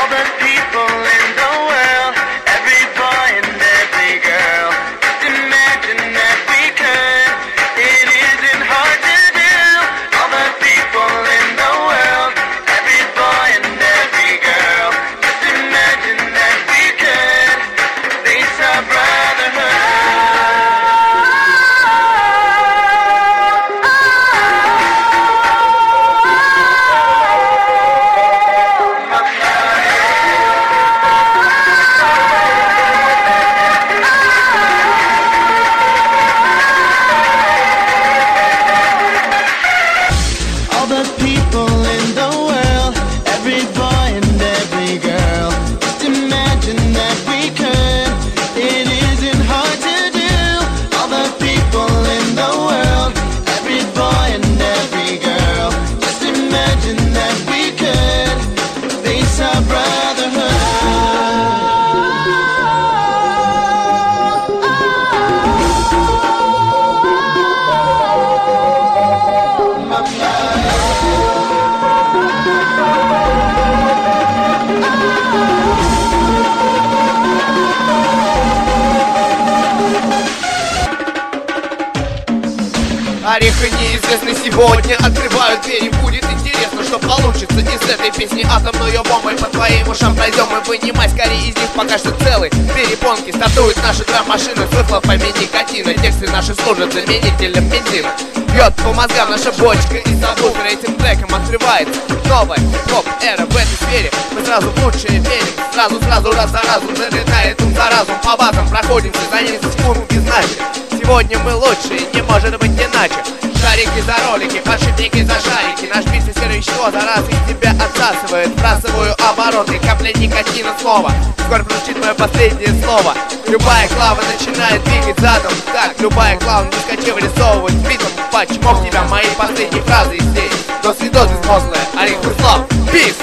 Ореха неизвестный сегодня открывают двери. Будет интересно, что получится из этой песни. Атомную бомбой по твоим ушам пройдем и вынимай скорее из них пока что целый. Перепонки стартуют наши драм-машины с выхлопами никотина. Тексты наши служат заменителем бензина. Бьет по мозгам наша бочка и сабвуфера. Этим треком открывается новая поп-эра в этой сфере. Мы сразу в лучшее верим. Сразу раз за разом залетает ум за разум. По базам проходимся за 10 секунд без значит. Сегодня мы лучшие, не может быть иначе. Шарики за ролики, подшипники за шарики. Наш бит серое вещество за раз из тебя отсасывает. Сбрасываю обороты, капля никотина снова. Скоро прозвучит мое последнее слово. Любая клава начинает двигать задом. Так, любая клава на дискоче вырисовывает битом. Почему в тебя мои последние фразы здесь? До свидос безмозглая, Олег Куслов, пис!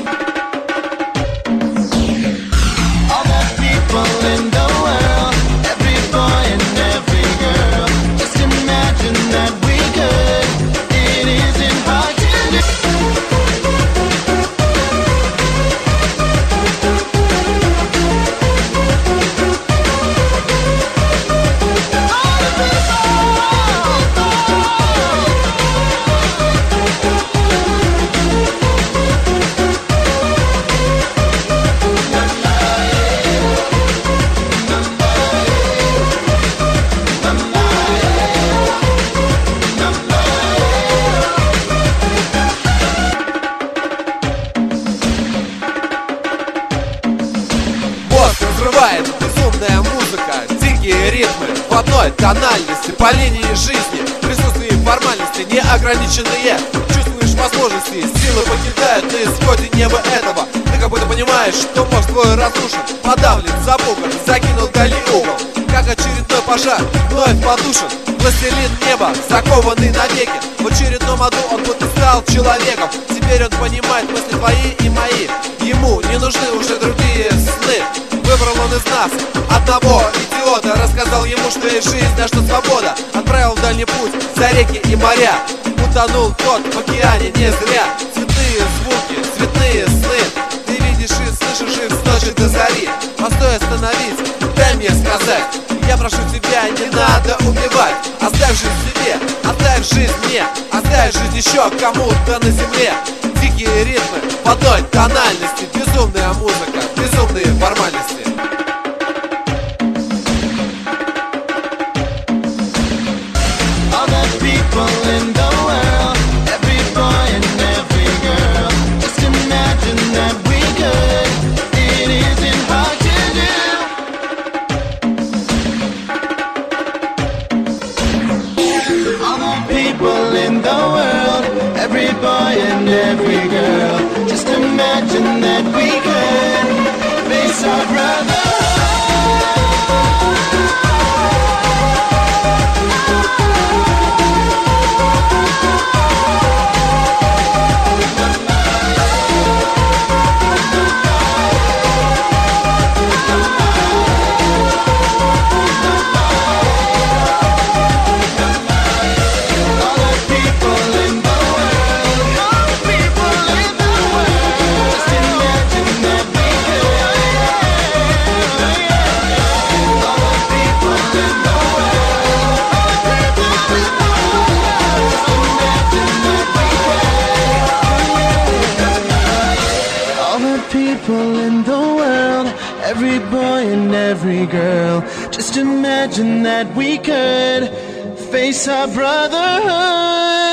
Взрывает безумная музыка, дикие ритмы в одной тональности по линии жизни. Присутствие формальности неограниченные. Чувствуешь возможности, силы покидают на исходе неба этого. Ты как будто понимаешь, что мозг твой разрушен, подавлен, запуган, закинул в дальний угол. Как очередной пожар, вновь потушен. Властелин неба, закованный навеки. В очередном аду он будто стал человеком. Теперь он понимает мысли твои и мои. Ему не нужны уже другие сны. Выбрал он из нас одного идиота. Рассказал ему, что есть жизнь, а что свобода. Отправил в дальний путь за реки и моря. Утонул тот в океане не зря. Цветные звуки, цветные сны. Ты видишь и слышишь их с ночи до зари. Постой, остановись, дай мне сказать. Я прошу тебя, не надо убивать. Оставь жизнь себе, оставь жизнь мне. Оставь жизнь еще кому-то на земле. Дикие ритмы в одной тональности. Безумная музыка, безумные формальности. Every boy and every girl, just imagine that we could face our brother. That people in the world, every boy and every girl. Just imagine that we could face our brotherhood.